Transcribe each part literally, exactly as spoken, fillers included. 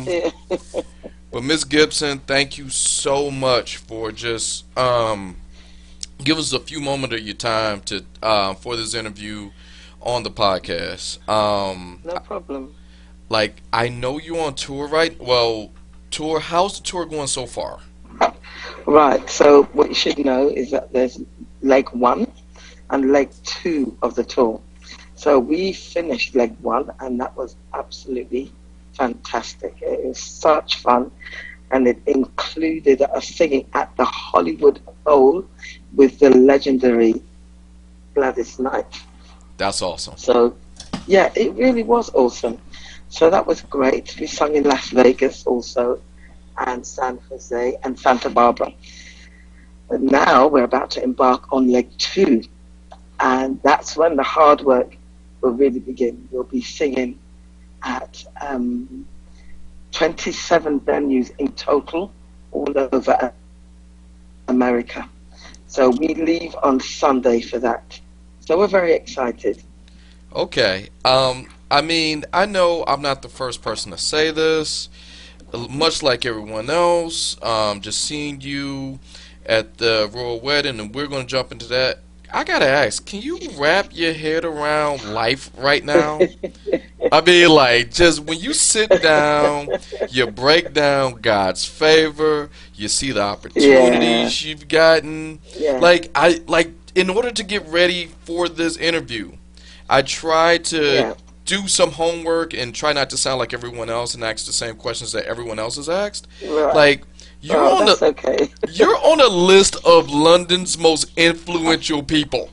Um, but Miss Gibson, thank you so much for just um, give us a few moments of your time to uh, for this interview on the podcast. Um, No problem. like I know you're on tour, right? Well, tour. How's the tour going so far? Right. So what you should know is that there's leg one and leg two of the tour. So we finished leg one, and that was absolutely fantastic. It was such fun, and it included us singing at the Hollywood Bowl with the legendary Gladys Knight. That's awesome. So, yeah, it really was awesome. So that was great. We sung in Las Vegas also, and San Jose and Santa Barbara. But now we're about to embark on leg two, and that's when the hard work will really begin. We'll be singing at um, twenty-seven venues in total all over America. So we leave on Sunday for that. So we're very excited. Okay. Um, I mean, I know I'm not the first person to say this. Much like everyone else, um, just seeing you at the royal wedding, and we're going to jump into that. I gotta ask, can you wrap your head around life right now? I mean, like, just when you sit down, you break down God's favor, you see the opportunities Yeah. you've gotten. Yeah. Like, I like in order to get ready for this interview, I tried to Yeah. do some homework and try not to sound like everyone else and ask the same questions that everyone else has asked. Right. Like, you're Oh, on that's the okay. you're on a list of London's most influential people.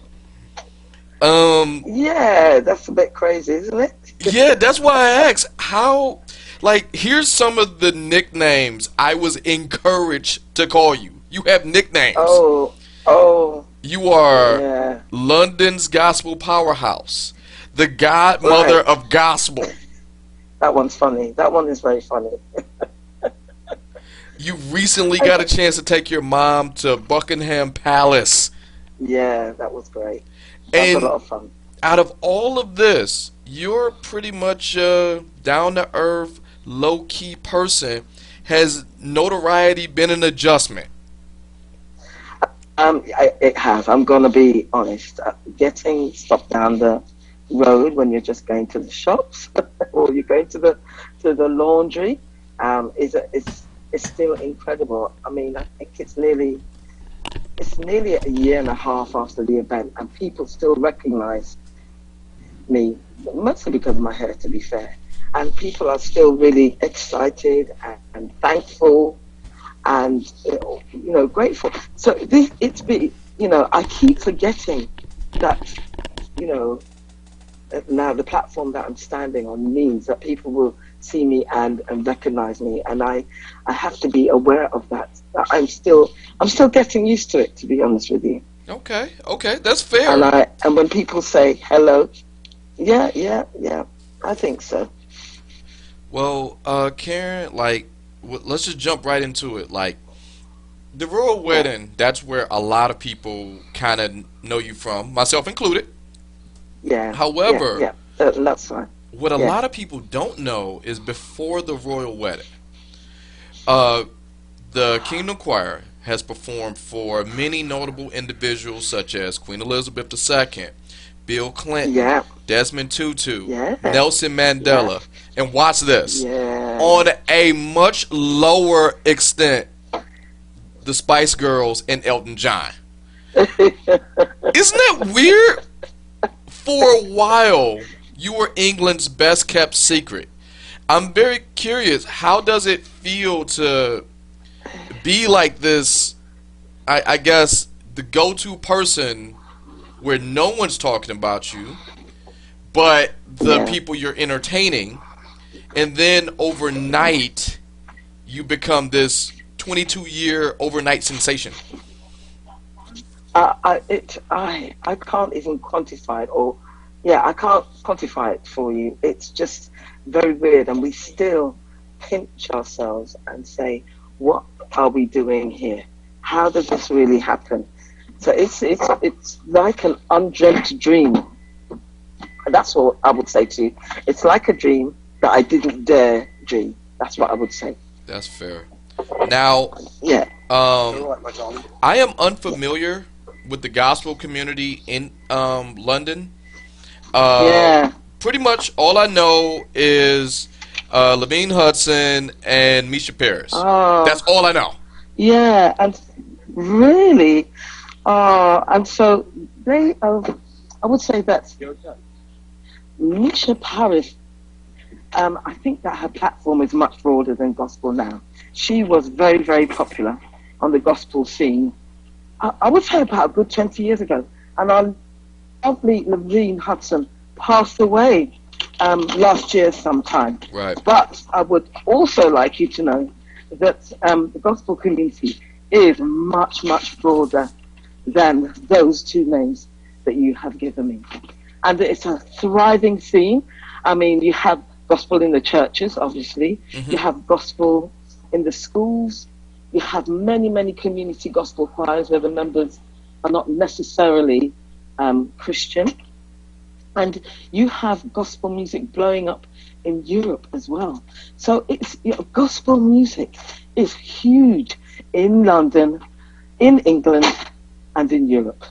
Um, Yeah, that's a bit crazy, isn't it? yeah, that's why I asked how. Like, here's some of the nicknames I was encouraged to call you. You have nicknames. Oh, oh, You are yeah. London's gospel powerhouse, the godmother Right. of gospel. That one's funny. That one is very funny. You recently got a chance to take your mom to Buckingham Palace. Yeah, that was great. That was And a lot of fun. out of all of this, you're pretty much a down-to-earth, low-key person. Has notoriety been an adjustment? Um, I, it has. I'm gonna be honest. Uh, getting stopped down the road when you're just going to the shops or you're going to the to the laundry um, is a, is is still incredible. I mean, I think it's nearly it's nearly a year and a half after the event, and people still recognise me, mostly because of my hair, to be fair. And people are still really excited and, and thankful and uh, you know grateful. So this it's be you know I keep forgetting that you know uh, now the platform that I'm standing on means that people will see me and, and recognize me, and I I have to be aware of that. That I'm still I'm still getting used to it, to be honest with you. Okay, okay, that's fair. And I and when people say hello, yeah, yeah, yeah, I think so. Well, uh, Karen, like, w- let's just jump right into it. Like, the royal wedding, that's where a lot of people kind of know you from, myself included. Yeah. However, yeah, yeah. Uh, that's fine. what a Yeah. lot of people don't know is before the royal wedding, uh, the Kingdom Choir has performed for many notable individuals such as Queen Elizabeth the Second, Bill Clinton, Yeah, Desmond Tutu, Yeah. Nelson Mandela, and watch this. yeah. On a much lower extent, the Spice Girls and Elton John. Isn't that weird? For a while, you were England's best kept secret. I'm very curious, how does it feel to be like this, I, I guess, the go-to person where no one's talking about you, but the Yeah. people you're entertaining, and then overnight, you become this twenty-two year overnight sensation? I, I, it, I, I can't even quantify it, or yeah, I can't quantify it for you. It's just very weird, and we still pinch ourselves and say, "What are we doing here? How did this really happen?" So it's it's it's like an undreamt dream. That's what I would say to you. It's like a dream that I didn't dare dream. That's what I would say. That's fair. Now, Yeah. um, I am unfamiliar with the gospel community in um, London. Uh, Yeah. Pretty much all I know is uh, Levine Hudson and Misha Paris. Oh. That's all I know. Yeah, and really, uh, and so they, uh, I would say that Misha Paris, um, I think that her platform is much broader than gospel now. She was very, very popular on the gospel scene. I, I would say about a good twenty years ago. And our lovely Levine Hudson passed away um, last year sometime. Right. But I would also like you to know that um, the gospel community is much, much broader than those two names that you have given me. And it's a thriving scene. I mean, you have gospel in the churches, obviously. Mm-hmm. You have gospel in the schools. You have many, many community gospel choirs where the members are not necessarily um, Christian. And you have gospel music blowing up in Europe as well. So it's, you know, gospel music is huge in London, in England, and in Europe.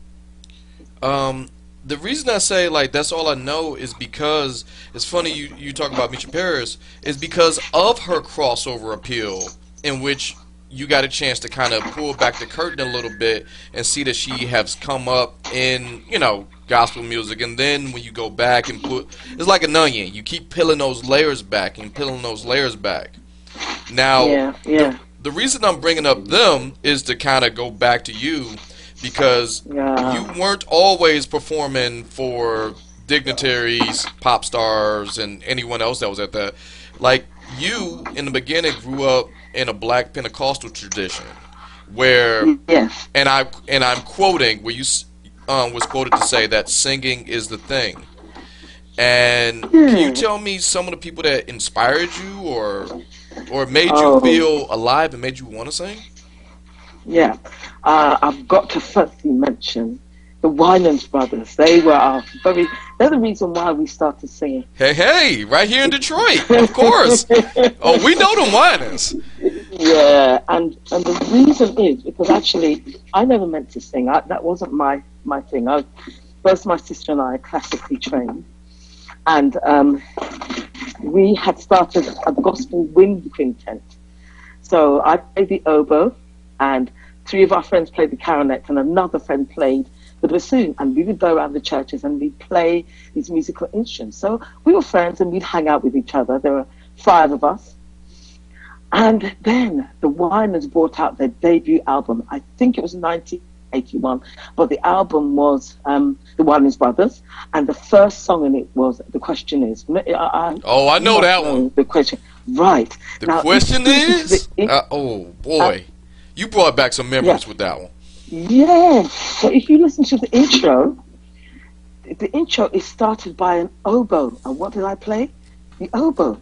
Um, the reason I say like that's all I know is because it's funny you you talk about Misha Paris is because of her crossover appeal, in which you got a chance to kind of pull back the curtain a little bit and see that she has come up in, you know, gospel music, and then when you go back and put, it's like an onion. You keep peeling those layers back and peeling those layers back. Now, yeah, yeah. The, the reason I'm bringing up them is to kind of go back to you, because yeah. you weren't always performing for dignitaries, pop stars, and anyone else that was at that. Like, you, in the beginning, grew up in a black Pentecostal tradition, where, yes. and I and I'm quoting where you um, was quoted to say that singing is the thing. And hmm. can you tell me some of the people that inspired you, or or made oh. you feel alive and made you want to sing? Yeah, uh, I've got to firstly mention the Winans brothers. They were our very, they're the reason why we started singing. Hey, hey, right here in Detroit, of course. Oh, we know the Winans. Yeah, and, and the reason is because actually I never meant to sing. I, that wasn't my, my thing. I, both my sister and I are classically trained. And um, we had started a gospel wind quintet. So I played the oboe, and three of our friends played the clarinet, and another friend played the bassoon. And we would go around the churches and we'd play these musical instruments. So we were friends and we'd hang out with each other. There were five of us. And then the Winans brought out their debut album. I think it was nineteen eighty-one, but the album was um, the Winans Brothers, and the first song in it was "The Question Is." I, I, oh, I know that one. The question, right? The now, question is. The, uh, oh boy, uh, you brought back some memories yeah. with that one. Yes. So if you listen to the intro, the intro is started by an oboe, and what did I play? The oboe.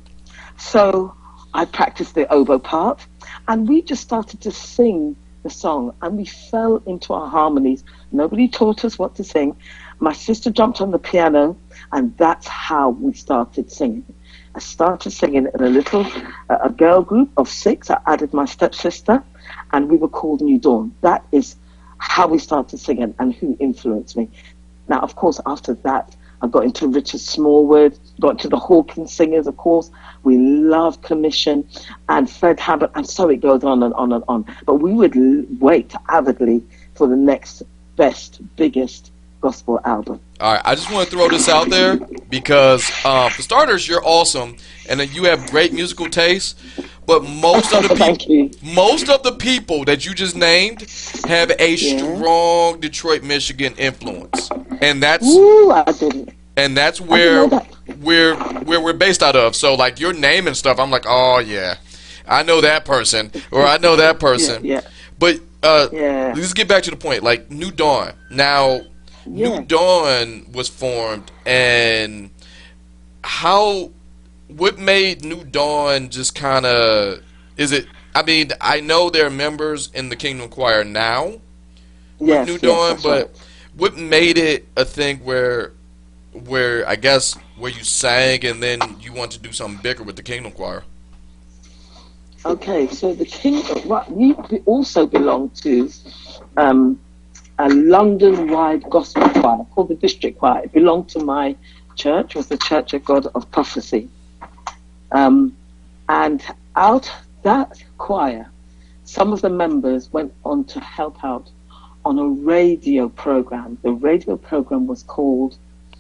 So I practiced the oboe part, and we just started to sing the song, and we fell into our harmonies. Nobody taught us what to sing. My sister jumped on the piano, and that's how we started singing. I started singing in a little, uh, a girl group of six. I added my stepsister, and we were called New Dawn. That is how we started singing and who influenced me. Now, of course, after that, I got into Richard Smallwood, got into the Hawkins Singers, of course. We loved Commission and Fred Hammond, and so it goes on and on and on. But we would l- wait avidly for the next best, biggest gospel album. All right, I just want to throw this out there because, uh, for starters, you're awesome, and that you have great musical taste. But most of the people, most of the people that you just named have a yeah. strong Detroit, Michigan influence, and that's Ooh, I didn't. and that's where we're where we're based out of. So, like your name and stuff, I'm like, oh yeah, I know that person, or I know that person. Yeah. yeah. But uh, yeah. let's get back to the point. Like New Dawn. Now, yeah. New Dawn was formed, and how. What made New Dawn just kind of, is it, I mean, I know there are members in the Kingdom Choir now yes, with New yes, Dawn, but right. what made it a thing where, where I guess, where you sang and then you want to do something bigger with the Kingdom Choir? Okay, so the kingdom, right, we be- also belong to um, a London-wide gospel choir called the District Choir. It belonged to my church, was the Church of God of Prophecy. Um, and out that choir, some of the members went on to help out on a radio program. The radio program was called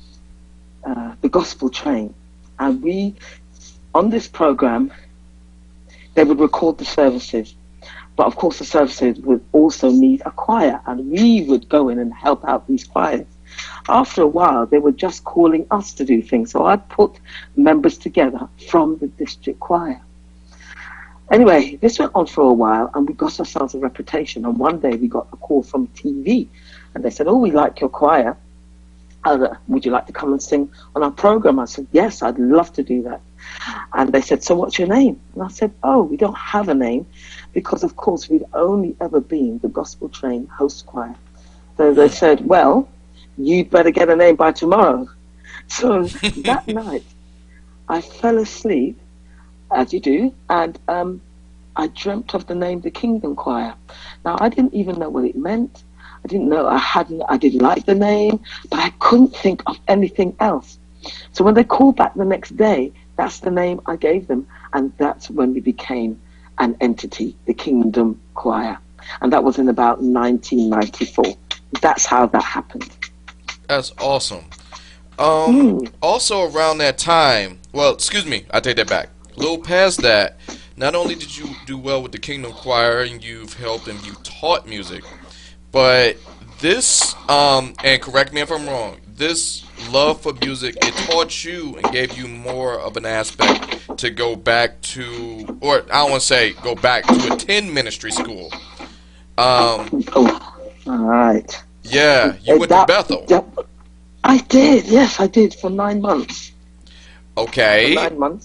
uh, The Gospel Train. And we, on this program, they would record the services. But of course the services would also need a choir, and we would go in and help out these choirs. After a while, they were just calling us to do things. So I'd put members together from the district choir. Anyway, this went on for a while, and we got ourselves a reputation. And one day we got a call from T V, and they said, "Oh, we like your choir. Uh, would you like to come and sing on our program?" I said, "Yes, I'd love to do that." And they said, "So what's your name?" And I said, "Oh, we don't have a name, because of course we'd only ever been the Gospel Train host choir." So they said, "Well, you'd better get a name by tomorrow." So that night, I fell asleep, as you do, and um, I dreamt of the name the Kingdom Choir. Now, I didn't even know what it meant. I didn't know, I hadn't, I didn't like the name, but I couldn't think of anything else. So when they called back the next day, that's the name I gave them, and that's when we became an entity, the Kingdom Choir. And that was in about nineteen ninety-four. That's how that happened. That's awesome. Um, Mm. Also around that time, well, excuse me, I take that back. A little past that, not only did you do well with the Kingdom Choir and you've helped and you taught music, but this, um, and correct me if I'm wrong, this love for music, it taught you and gave you more of an aspect to go back to, or I don't want to say go back to attend ministry school. Um, Oh, all right. yeah, you Uh, went that- to Bethel. that- I did, yes, I did, for nine months. For Okay. nine months.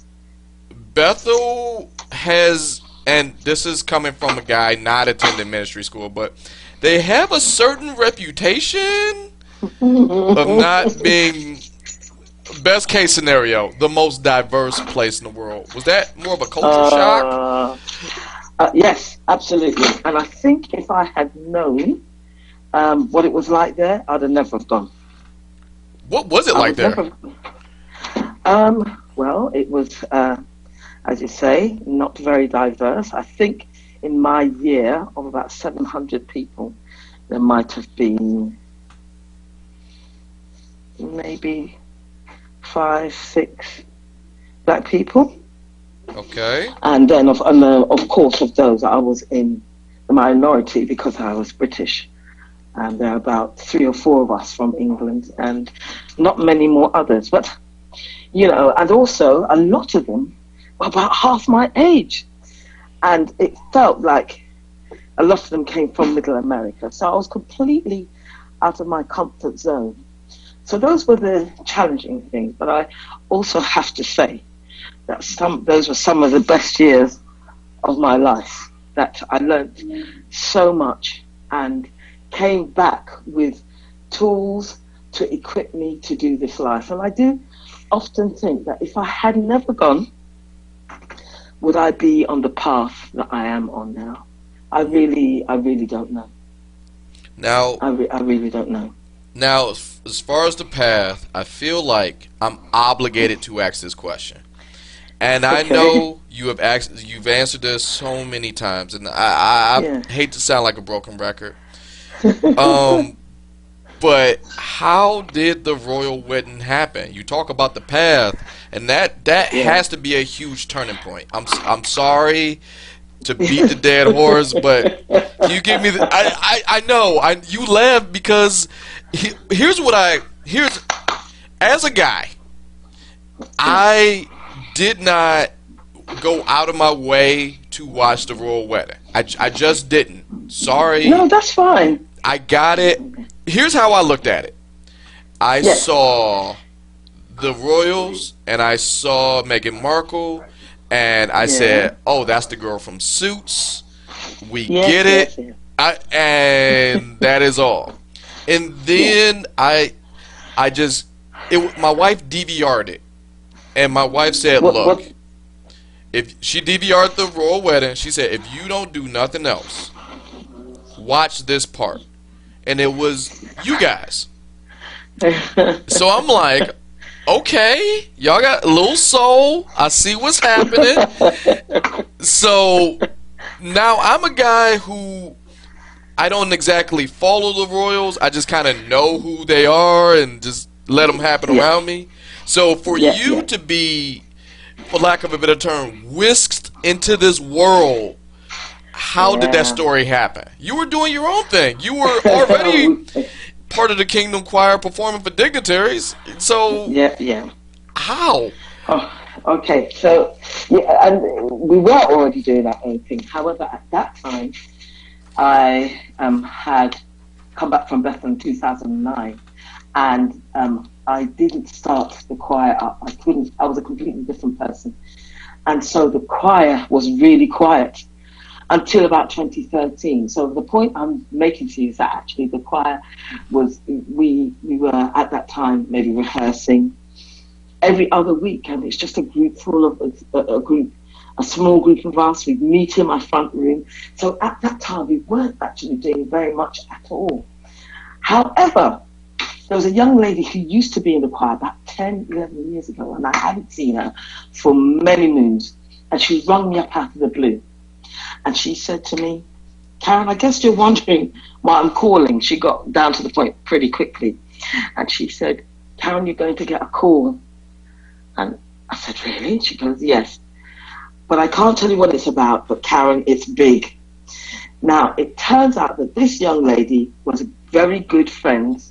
Bethel has, and this is coming from a guy not attending ministry school, but they have a certain reputation of not being, best case scenario, the most diverse place in the world. Was that more of a culture shock? Uh, uh, yes, absolutely. And I think if I had known um, what it was like there, I'd have never have gone. What was it I like would there? never have- Um, well, it was, uh, as you say, not very diverse. I think in my year of about seven hundred people, there might have been maybe five, six black people. Okay. And then, of, and uh, of course, of those, I was in the minority because I was British. And there are about three or four of us from England and not many more others. But, you know, and also a lot of them were about half my age. And it felt like a lot of them came from Middle America. So I was completely out of my comfort zone. So those were the challenging things. But I also have to say that some those were some of the best years of my life, that I learnt so much and came back with tools to equip me to do this life. And I do often think that if I had never gone, would I be on the path that I am on now? I really, I really don't know. Now, I, re- I really don't know. now, as as far as the path, I feel like I'm obligated to ask this question. And I Okay. know you have asked, you've answered this so many times, and I, I, I Yeah. hate to sound like a broken record. Um, but how did the royal wedding happen? You talk about the path, and that that Yeah. has to be a huge turning point. I'm s- I'm sorry to beat the dead horse, but you give me the. I I, I know I you laugh because he, here's what I here's as a guy, I did not go out of my way to watch the royal wedding. I, j- I just didn't. Sorry. No, that's fine. I got it. Here's how I looked at it. I Yes. saw the royals and I saw Meghan Markle and I Yeah. said, "Oh, that's the girl from Suits. We Yes, get it." yes, yes. I, and that is all. And then I I just it my wife D V R'd it. And my wife said, What- "Look, what- if she D V R'd the royal wedding, she said, if you don't do nothing else, watch this part. And it was you guys. So I'm like, okay, y'all got a little soul. I see what's happening. So now I'm a guy who I don't exactly follow the royals. I just kind of know who they are and just let them happen yeah. around me. So for yeah, you yeah. to be, for lack of a better term, whisked into this world, how yeah. did that story happen? You were doing your own thing. You were already part of the Kingdom Choir performing for dignitaries. So yeah, yeah. How? Oh, okay. So yeah, and we were already doing that own thing. However, at that time, I um, had come back from Bethel in two thousand nine, and um, I didn't start the choir up. I couldn't. I was a completely different person, and so the choir was really quiet until about twenty thirteen. So the point I'm making to you is that actually the choir was, we we were at that time maybe rehearsing every other week, and it's just a group full of a, a group, a small group of us. We'd meet in my front room. So at that time we weren't actually doing very much at all. However, there was a young lady who used to be in the choir about ten, eleven years ago, and I hadn't seen her for many moons, and she rung me up out of the blue. And she said to me, Karen, I guess you're wondering why I'm calling. She got down to the point pretty quickly. And she said, Karen, you're going to get a call. And I said, really? She goes, yes. But I can't tell you what it's about, but Karen, it's big. Now, it turns out that this young lady was very good friends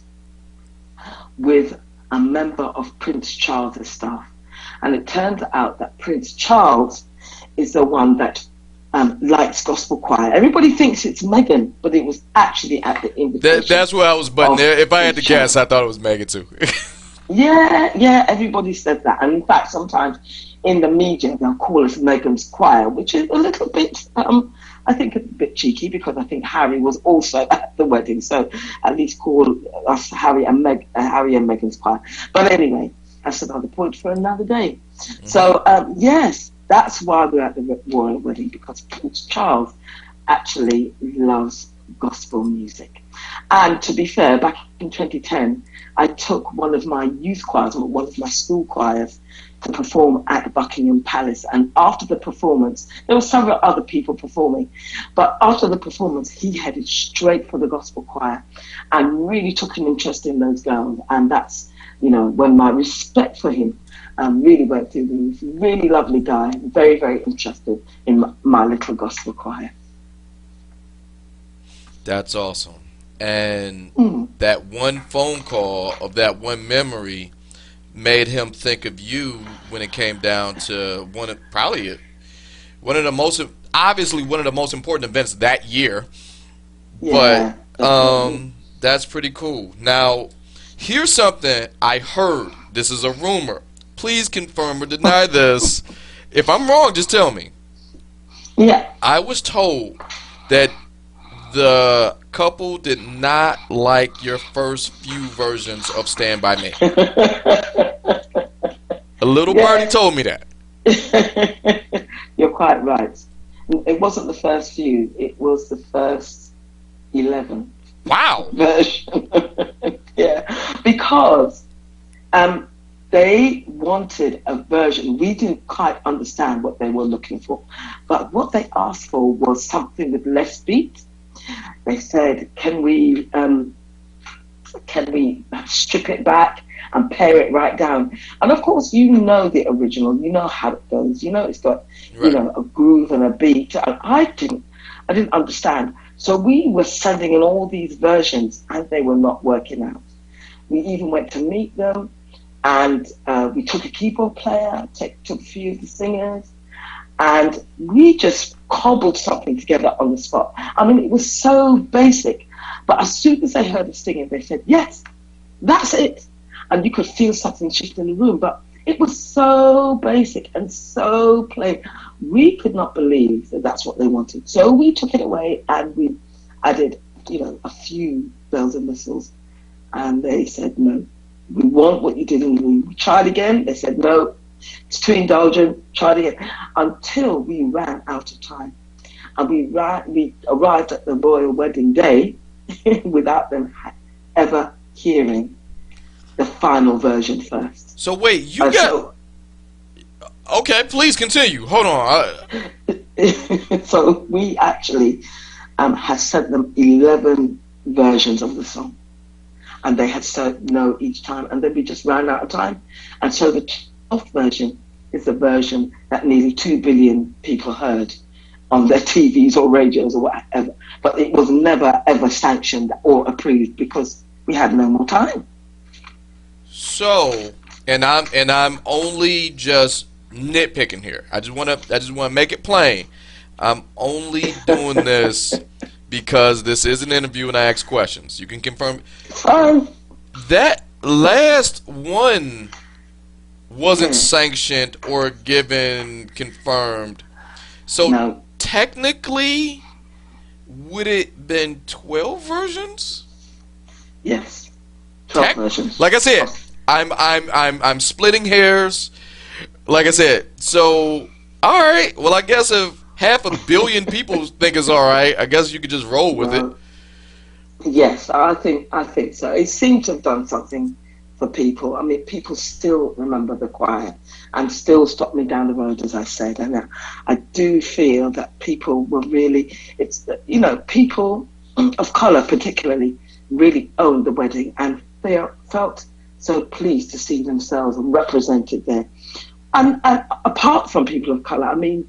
with a member of Prince Charles's staff. And it turns out that Prince Charles is the one that Um, likes gospel choir. Everybody thinks it's Meghan, but it was actually at the invitation. That, that's where I was butting there. If I had to guess, I thought it was Meghan too. yeah, yeah, everybody said that. And in fact, sometimes in the media, they'll call us Meghan's choir, which is a little bit, um, I think, a bit cheeky, because I think Harry was also at the wedding. So at least call us Harry and Meg, uh, Harry and Meghan's choir. But anyway, that's another point for another day. Mm-hmm. So um, yes. That's why we're at the royal wedding, because Prince Charles actually loves gospel music. And to be fair, back in twenty ten, I took one of my youth choirs, or one of my school choirs, to perform at Buckingham Palace. And after the performance, there were several other people performing, but after the performance, he headed straight for the gospel choir and really took an interest in those girls. And that's, you know, when my respect for him Um, really went through the roof. Really lovely guy, very, very interested in my, my little gospel choir. That's awesome. And mm. that one phone call of that one memory made him think of you when it came down to one of, probably one of the most, obviously one of the most important events that year. Yeah, but um, that's pretty cool. Now, here's something I heard. This is a rumor. Please confirm or deny this. If I'm wrong, just tell me. Yeah. I was told that the couple did not like your first few versions of Stand By Me. A little yeah. birdie told me that. You're quite right. It wasn't the first few. It was the first eleven. Wow. Version. Yeah. Because um, they wanted a version. We didn't quite understand what they were looking for. But what they asked for was something with less beat. They said, can we um, can we strip it back and pare it right down? And of course, you know the original. You know how it goes. You know it's got, right. you know, a groove and a beat. And I didn't, I didn't understand. So we were sending in all these versions, and they were not working out. We even went to meet them. And uh, we took a keyboard player, take, took a few of the singers, and we just cobbled something together on the spot. I mean, it was so basic. But as soon as they heard us singing, they said, yes, that's it. And you could feel something shift in the room. But it was so basic and so plain. We could not believe that that's what they wanted. So we took it away and we added, you know, a few bells and whistles. And they said, no. We want what you did in the room. We tried again. They said, no, to indulge and try to get until we ran out of time, and we ran, we arrived at the royal wedding day without them ever hearing the final version first. So wait, you And got so, okay? Please continue. Hold on. I, so we actually um, had sent them eleven versions of the song, and they had said no each time, and then we just ran out of time. And so the twelfth version is the version that nearly two billion people heard on their T Vs or radios or whatever. But it was never ever sanctioned or approved because we had no more time. So, and I'm and I'm only just nitpicking here. I just want to I just want to make it plain. I'm only doing this because this is an interview and I ask questions. You can confirm. Um, That last one wasn't Hmm. sanctioned or given confirmed. So no, technically, would it been twelve versions? yes, twelve Tec- versions. Like I said, I'm I'm I'm I'm splitting hairs. Like I said, so all right. Well, I guess if half a billion people think it's all right, I guess you could just roll with it. Well, yes, I think I think so. It seemed to have done something for people. I mean, people still remember the choir and still stop me down the road, as I said. And I, I do feel that people were really, it's you know, people of colour particularly really owned the wedding, and they are, felt so pleased to see themselves represented there. And, and apart from people of colour, I mean,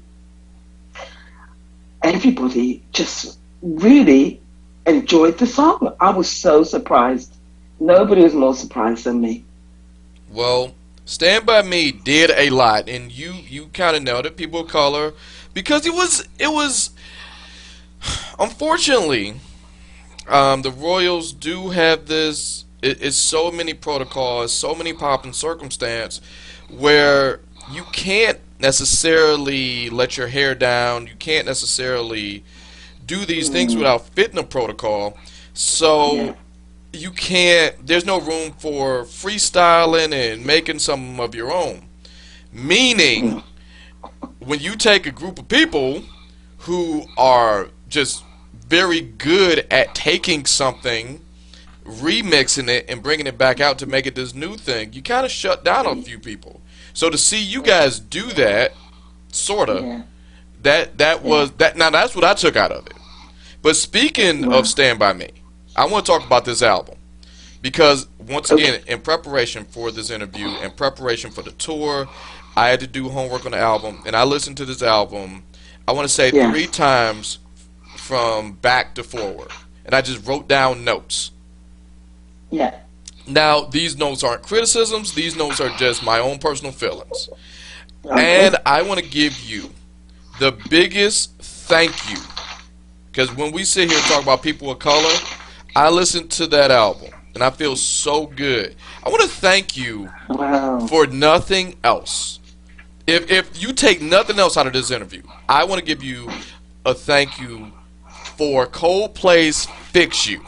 everybody just really enjoyed the song. I was so surprised. Nobody was more surprised than me. Well, Stand By Me did a lot, and you you kind of nailed it. People of color, because it was it was. Unfortunately, um, the Royals do have this. It, it's so many protocols, so many pop and circumstance, where you can't necessarily let your hair down. You can't necessarily do these things without fitting a protocol. So. Yeah. You can't, there's no room for freestyling and making some of your own. Meaning, when you take a group of people who are just very good at taking something, remixing it, and bringing it back out to make it this new thing, you kind of shut down a few people. So to see you guys do that, sort of, Yeah. that, that was, that. now that's what I took out of it. But speaking of Stand By Me, I want to talk about this album because, once again, in preparation for this interview, in preparation for the tour, I had to do homework on the album, and I listened to this album, I want to say Yeah. three times from back to forward, and I just wrote down notes. Yeah. Now, these notes aren't criticisms, these notes are just my own personal feelings. Okay. And I want to give you the biggest thank you, because when we sit here and talk about people of color, I listened to that album, and I feel so good. I want to thank you Wow. for nothing else. If if you take nothing else out of this interview, I want to give you a thank you for Coldplay's Fix You.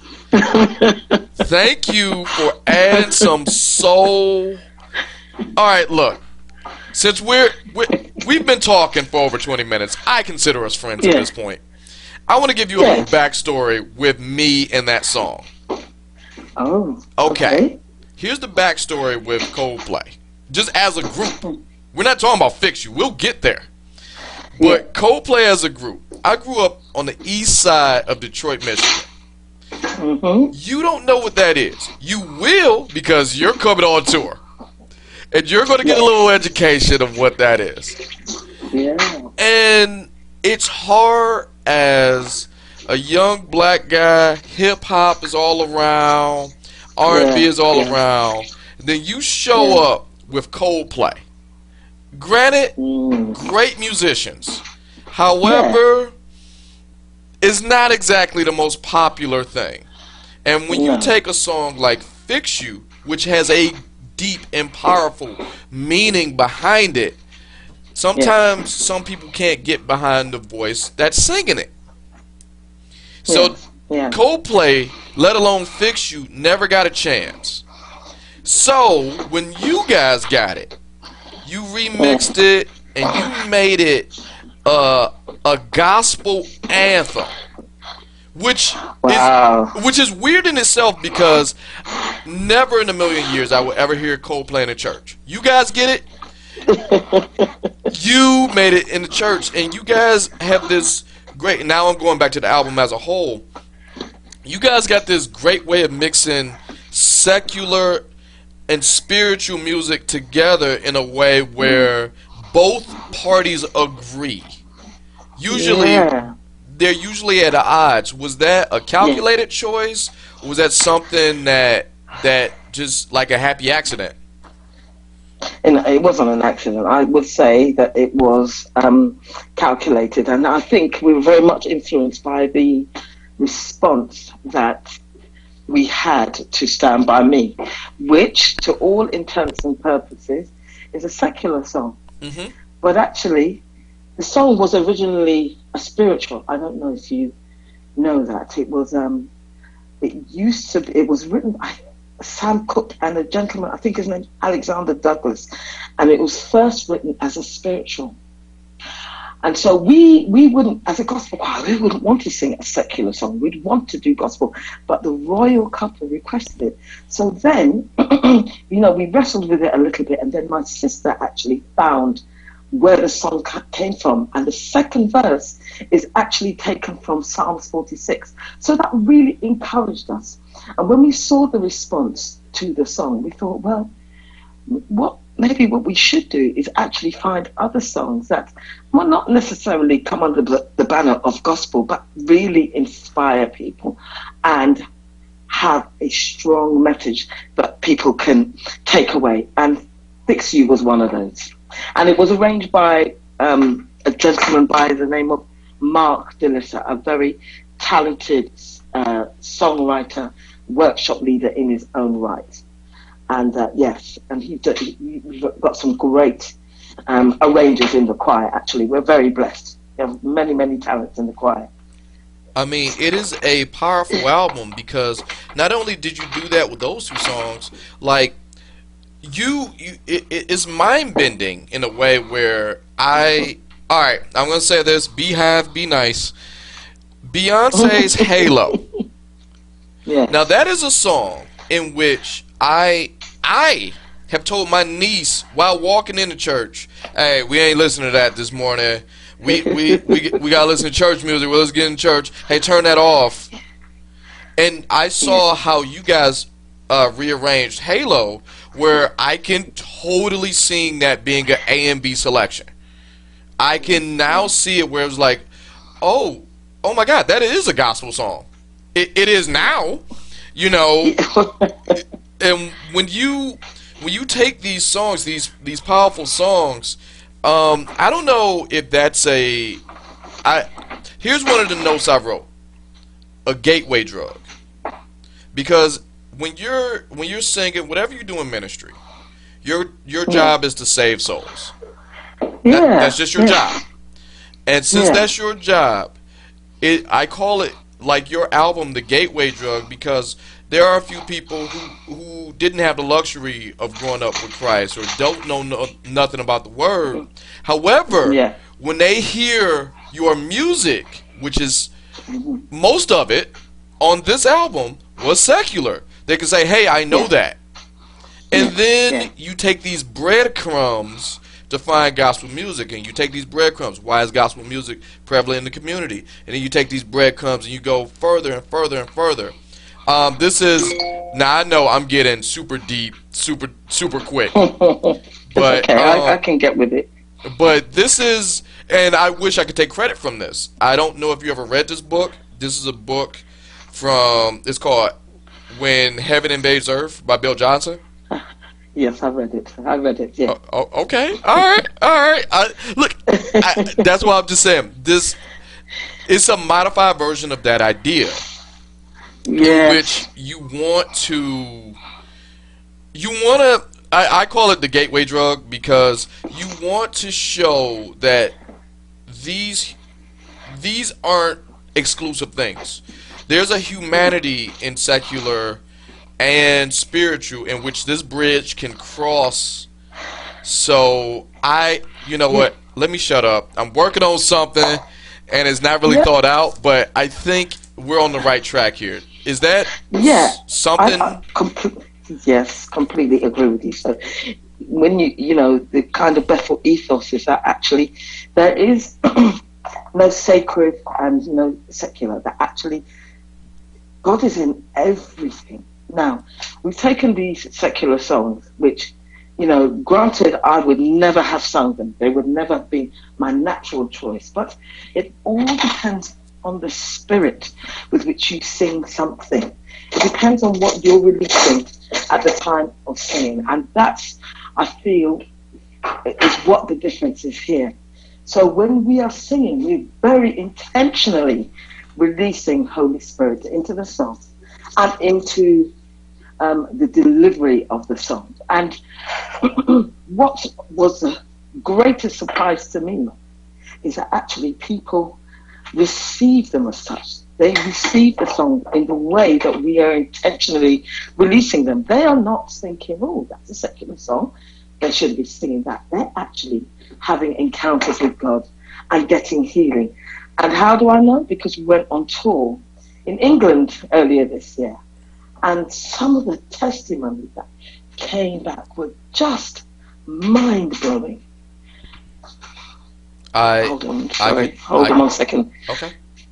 Thank you for adding some soul. All right, look. Since we're, we're we've been talking for over twenty minutes, I consider us friends at Yeah. this point. I want to give you a Yeah. little backstory with me and that song. Oh. Okay. Here's the backstory with Coldplay. Just as a group. We're not talking about Fix You. We'll get there. But Coldplay as a group. I grew up on the east side of Detroit, Michigan. Mm-hmm. You don't know what that is. You will because you're coming on tour. And you're going to get a little education of what that is. Yeah. And it's hard as a young black guy. Hip hop is all around. R and B Yeah, is all yeah. around. Then you show Yeah. up with Coldplay. Granted, Mm. great musicians. However, it's not exactly the most popular thing. And when you No. take a song like Fix You, which has a deep and powerful meaning behind it, sometimes some people can't get behind the voice that's singing it. So Yeah. Coldplay, let alone Fix You, never got a chance. So when you guys got it, you remixed it and you made it uh, a gospel anthem, which wow. is which is weird in itself because never in a million years I would ever hear Coldplay in a church. You guys get it? You made it in the church, and you guys have this great. Now I'm going back to the album as a whole. You guys got this great way of mixing secular and spiritual music together in a way where both parties agree. Usually, yeah. they're usually at odds. Was that a calculated yeah. choice, or was that something that that just like a happy accident? And it wasn't an accident. I would say that it was um, calculated, and I think we were very much influenced by the response that we had to Stand By Me, which, to all intents and purposes, is a secular song. Mm-hmm. But actually, the song was originally a spiritual. I don't know if you know that. It was. Um, it used to. Be, it was written by Sam Cooke and a gentleman, I think his name's Alexander Douglas, and it was first written as a spiritual. And so we we wouldn't, as a gospel choir, we wouldn't want to sing a secular song. We'd want to do gospel, but the royal couple requested it. So then, you know, we wrestled with it a little bit, and then my sister actually found where the song came from, and the second verse is actually taken from Psalms forty-six. So that really encouraged us. And when we saw the response to the song, we thought, well, what maybe what we should do is actually find other songs that will not necessarily come under the, the banner of gospel, but really inspire people and have a strong message that people can take away. And Fix You was one of those. And it was arranged by um, a gentleman by the name of Mark Dilliser, a very talented uh, songwriter, workshop leader in his own right. And uh, yes, and he, he, we've got some great um, arrangers in the choir, actually. We're very blessed. We have many, many talents in the choir. I mean, it is a powerful album because not only did you do that with those two songs, like, you, you it, it's mind-bending in a way where I, all right, I'm going to say this, Beehive, be nice. Beyonce's Halo. Yeah. Now, that is a song in which I I have told my niece while walking into church, hey, we ain't listening to that this morning. We we we, we got to listen to church music. Well, let's get in church. Hey, turn that off. And I saw how you guys uh, rearranged Halo, where I can totally see that being an A and B selection. I can now see it where it was like, oh, oh my God, that is a gospel song. It, it is now, you know. And when you when you take these songs, these these powerful songs, um, I don't know if that's a. I here's one of the notes I wrote: a gateway drug, because when you're when you're singing, whatever you do in ministry, your your job is to save souls. Yeah, that, that's just your yeah. job. And since Yeah. that's your job, it I call it like your album, the gateway drug, because there are a few people who, who didn't have the luxury of growing up with Christ or don't know no, nothing about the Word. However, Yeah. when they hear your music, which is most of it on this album was secular, they can say, hey, I know Yeah. that. And then Yeah. you take these breadcrumbs to find gospel music, and you take these breadcrumbs. Why is gospel music prevalent in the community? And then you take these breadcrumbs and you go further and further and further. Um, this is now I know I'm getting super deep, super super quick, but okay, um, I, I can get with it. but this is, and I wish I could take credit from this. I don't know if you ever read this book. This is a book from, it's called When Heaven Invades Earth by Bill Johnson. Yes, I read it. I read it. Yeah. Oh, oh, okay, all right, all right. I, look, I, that's why I'm just saying this. It's a modified version of that idea. Yeah. In which you want to, you want to, I, I call it the gateway drug, because you want to show that these, these aren't exclusive things. There's a humanity in secular and spiritual in which this bridge can cross So I, you know what? Let me shut up. I'm working on something, and it's not really Yeah. thought out, but I think we're on the right track here. Is that Yeah, s- something? I, I compl- yes, completely agree with you. So when you, you know, the kind of Bethel ethos is that actually there is no sacred and no secular, that actually God is in everything. Now, we've taken these secular songs, which, you know, granted, I would never have sung them. They would never have been my natural choice. But it all depends on the spirit with which you sing something. It depends on what you're releasing at the time of singing. And that's, I feel, is what the difference is here. So when we are singing, we're very intentionally releasing Holy Spirit into the song and into um, the delivery of the song. And what was the greatest surprise to me is that actually people receive them as such. They receive the song in the way that we are intentionally releasing them. They are not thinking, oh, that's a secular song, they shouldn't be singing that. They're actually having encounters with God and getting healing. And how do I know? Because we went on tour in England earlier this year, and some of the testimonies that came back were just mind-blowing. I Hold on, I sorry. could- Hold I- on one second. Okay.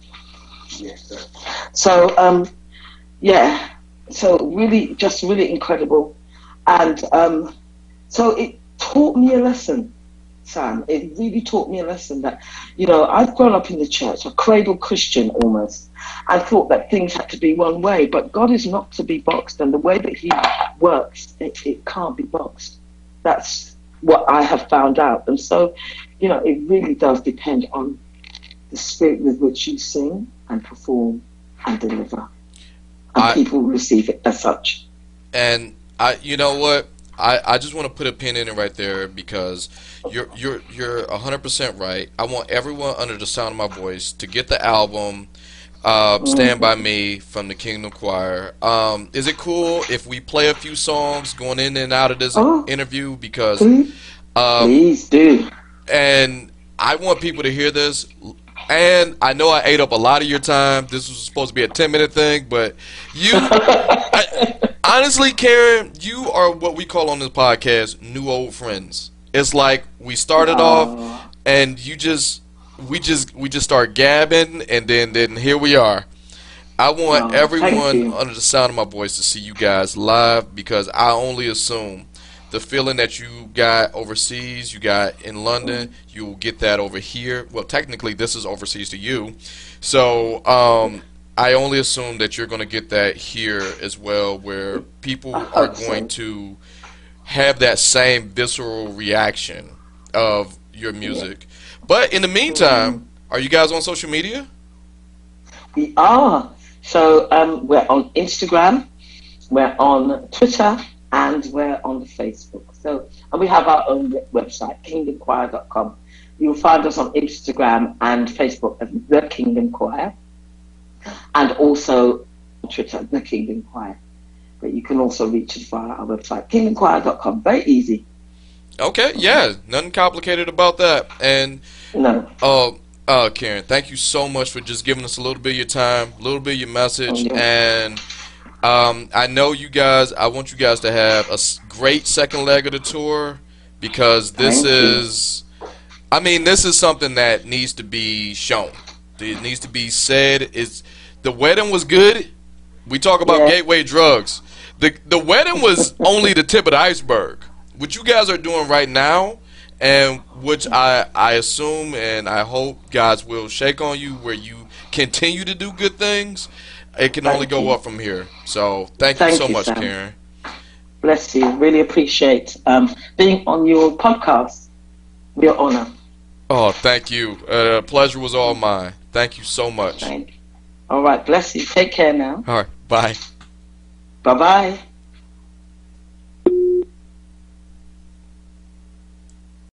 So, um, yeah, so really, just really incredible. And um, so it taught me a lesson, Sam. It really taught me a lesson that, you know, I've grown up in the church, a cradle Christian almost, and thought that things had to be one way. But God is not to be boxed, and the way that He works, it, it can't be boxed. That's what I have found out. And so, you know, it really does depend on the spirit with which you sing and perform and deliver. And I- people receive it as such. And I, you know what? I, I just want to put a pin in it right there because you're you're you're a hundred percent right. I want everyone under the sound of my voice to get the album, uh, "Stand by Me" from the Kingdom Choir. Um, is it cool if we play a few songs going in and out of this Oh. interview? Because Please, um, please do. and I want people to hear this. And I know I ate up a lot of your time. This was supposed to be a ten minute thing, but you, I, honestly, Karen, you are what we call on this podcast new old friends. It's like we started off, and you just, we just, we just start gabbing, and then, then here we are. I want Oh, thank everyone you. under the sound of my voice to see you guys live because I only assume the feeling that you got overseas, you got in London, you will get that over here. Well, technically, this is overseas to you. So um, I only assume that you're going to get that here as well, where people I are hope so. going to have that same visceral reaction of your music. But in the meantime, are you guys on social media? We are. So um, we're on Instagram, we're on Twitter, and we're on Facebook. So, and we have our own website, kingdom choir dot com. You'll find us on Instagram and Facebook as The Kingdom Choir, and also on Twitter, The Kingdom Choir. But you can also reach us via our website, kingdom choir dot com. Very easy. Okay, yeah, nothing complicated about that. And No. uh, uh, Karen, thank you so much for just giving us a little bit of your time, a little bit of your message, Oh, yeah. and um, I know you guys. I want you guys to have a s- great second leg of the tour because this Thank you. is, I mean, this is something that needs to be shown. It needs to be said. It's the wedding was good. We talk about Yeah. gateway drugs. The the wedding was only the tip of the iceberg. What you guys are doing right now, and which I I assume and I hope God's will shake on you, where you continue to do good things. It can only Thank go you. up from here. So thank, Thank you so you, much, Sam. Karen. Bless you. Really appreciate um, being on your podcast. Real honor. Oh, thank you. Uh, pleasure was all mine. Thank you so much. Thank you. All right. Bless you. Take care now. All right, bye. Bye bye.